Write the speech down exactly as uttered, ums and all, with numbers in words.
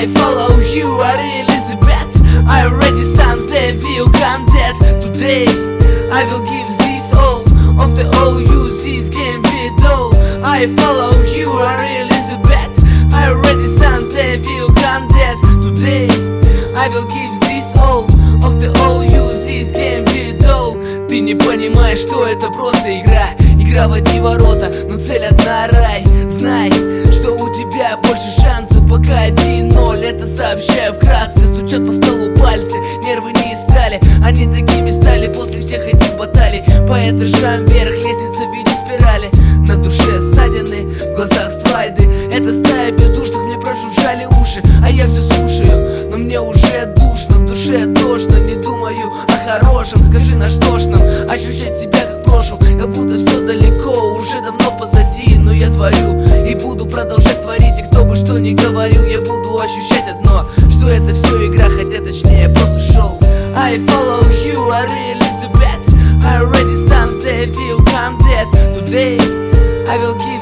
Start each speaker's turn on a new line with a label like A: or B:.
A: I follow you, are Elizabeth. I already stand there, will come dead. Today I will give this all of the O U, this game with all. I follow you, are Elizabeth. I already stand there, will come dead. Today I will give this all of the O U, this game with all. Ты не понимаешь, что это просто игра. Игра в одни ворота, но цель одна — рай. Знай, что у тебя больше шансов, пока один ноль. Это сообщаю вкратце. Стучат по столу пальцы, нервы не стали. Они такими стали после всех этих баталий. По этажам вверх, лестница в виде спирали. На душе ссадины, в глазах слайды. Это стая бездушных, мне прожужжали уши. А я все слушаю, но мне уже душно. В душе тошно, не думаю о хорошем. Скажи, на что ж нам ощущать себя как в прошлом? Как будто все далеко, уже давно позади. Но я творю и буду продолжать творить. И кто бы что ни говорил, я буду ощущать одно, что это все игра, хотя точнее просто шоу. I follow you, are Elizabeth. I already stand there, will come dead. Today I will give